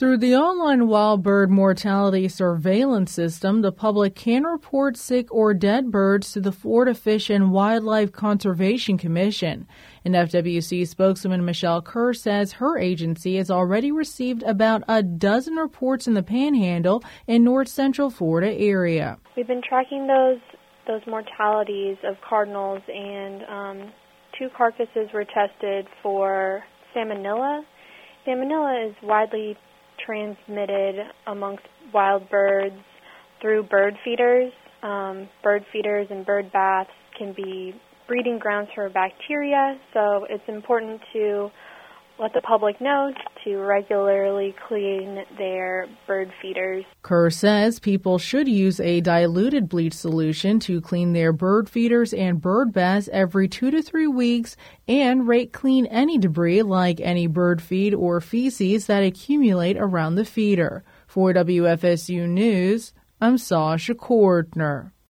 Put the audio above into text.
Through the online wild bird mortality surveillance system, the public can report sick or dead birds to the Florida Fish and Wildlife Conservation Commission. An FWC spokeswoman, Michelle Kerr, says her agency has already received about a dozen reports in the Panhandle and North Central Florida area. We've been tracking those mortalities of cardinals, and 2 carcasses were tested for Salmonella. Salmonella is widely transmitted amongst wild birds through bird feeders. Bird feeders and bird baths can be breeding grounds for bacteria, so it's important to let the public know to regularly clean their bird feeders. Kerr says people should use a diluted bleach solution to clean their bird feeders and bird baths every 2 to 3 weeks and rake clean any debris like any bird feed or feces that accumulate around the feeder. For WFSU News, I'm Sasha Cordner.